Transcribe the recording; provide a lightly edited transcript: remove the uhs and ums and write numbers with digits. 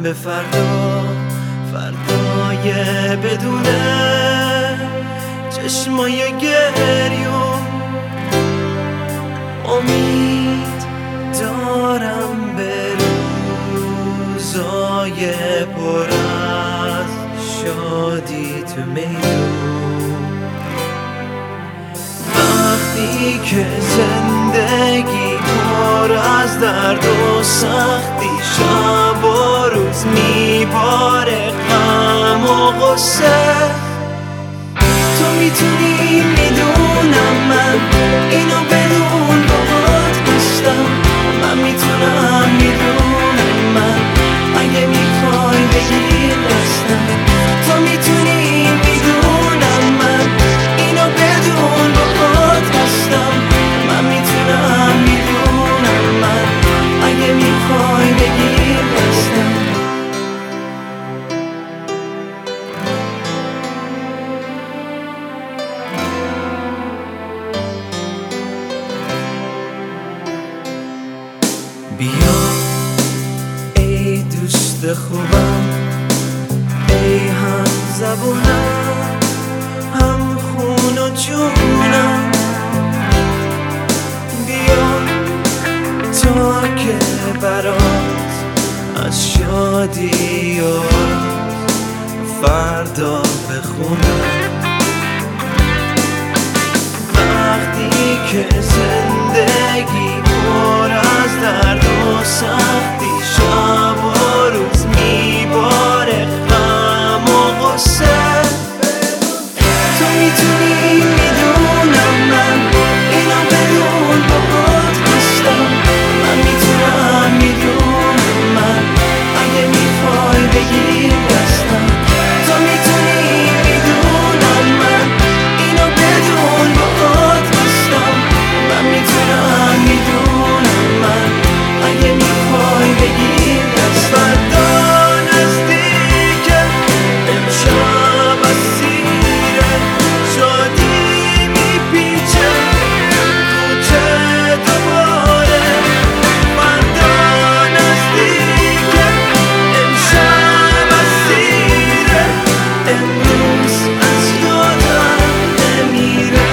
به فردای بدونه چشمای گریون. امید دارم به روزای پر از شادی تو میدون. وقتی که زندگی پر از درد و سختی، شب و روز میباره غم و غصه، تو میتونی میدونم من اینو بدون باهات بستم. من میتونم میدونم من اگه میخوای بگیر دستم. تو میتونی میدونم من اینو بدون باهات بستم. من میتونم میدونم من اگه میخوای بگیر دستم. بیا ای دوست خوبم، ای هم زبونم، هم خون و جونم. بیا تا که برات از شادی و فردا بخونم. وقتی که زندگی پر از درد و سختی، شب و روز میباره غم و غصه، تو میتونی میدونم من اینو بدون باهات بستم. من میتونم میدونم من اگه میخوای بگیر دستم. تو میتونی میدونم من اینو بدون باهات بستم. من میتونم میدونم من اگه میخوای بگیر دستم. فردا نزدیکه، امشب اسیره، شادی میپیچه تو دوباره. فردا نزدیکه، امشب اسیره، امروز از یادم نمیره.